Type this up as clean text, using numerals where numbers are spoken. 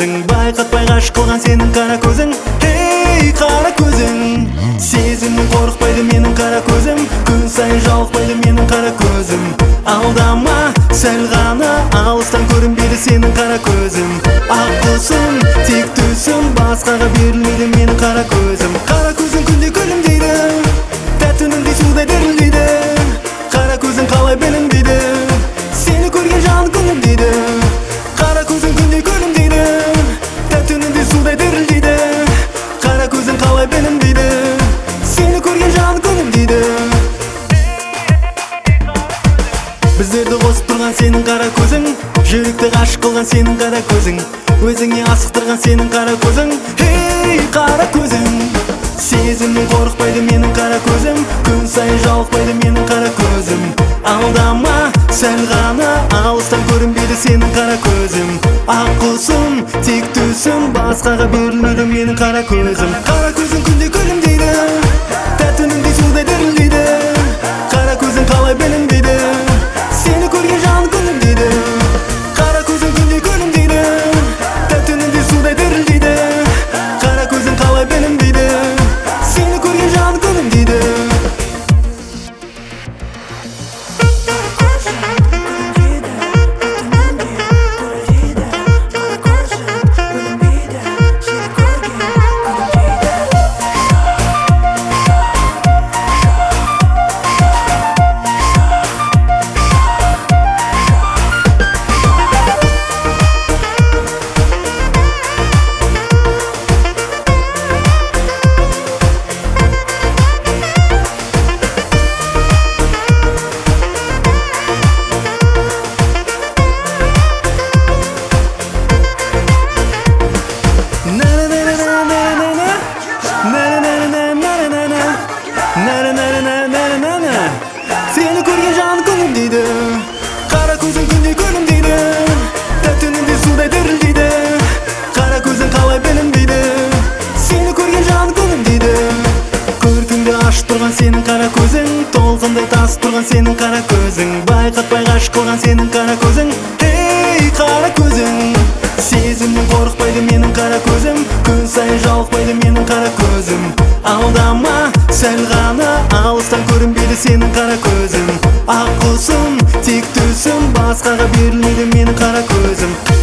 көзің, байқатпай ғашық қылған сенің қара көзің. Ей, қара көзің, сезімнен қорықпайды менің қара көзім, күн сайын жалықпайды менің қара көзім. Алдама, сәл ғана алыстан көрінбейді сенің қара көзім. Ақ құсым, тек түсім, басқаға берілмейді менің қара көзім. Қара көзің күнде күлімдейді, тәтті үніңдей судай дірілдейді. Қара көзің қалай білінбейді, сені көрген жан күлімдейді. Қара көзің күнде күлімдейді, тәтті үніңдей судай дірілдейді. Қара көзің қалай білінбейді, сені көрген жан күлімдейді. Біздерді қосып тұрған сенің қара көзің, жүректі ғашық қылған сенің қара көзің, өзіңе асықтырған сенің қара көзің. Ей, қара көзің, сезімнен қорықпайды менің қара көзім, күн сайын жалықпайды менің қара көзім. Алдама, сәл ғана алыстан көрінбейді сенің қара көзім. Ақ құсым, тек түсім, басқаға берілмейді менің қара көзім. Қара көзің күнде күлімдейді, тәтті үніңдей судай дірілдейді. Қара көзің қалай білінбейді, сені көрген жан күлімдейді. Қара көзің күнде күлімдейді, тәтті үніңдей судай дірілдейді. Қара көзің қалай білінбейді, сені көрген жан күлімдейді. Seni көрген жан күлімдейді, қара көзің күнде күлімдейді, тәтті үніңдей судай дірілдейді. Қара көзің қалай білінбейді, сені көрген жан күлімдейді. Көркіңді ашып тұрған сенің қара көзің, толқындай тасып тұрған сенің қара көзің, байқатпай ғашық қылған сенің қара көзің. Ей, қара көзің, сезімнен қорықпайды менің қара көзім, күн сайын жалықпайды менің қара көзім. Алдама, сәл ғана алыстан көрінбейді сенің қара көзім. Ақ құсым, тек түсім, басқаға берілмейді менің қара көзім.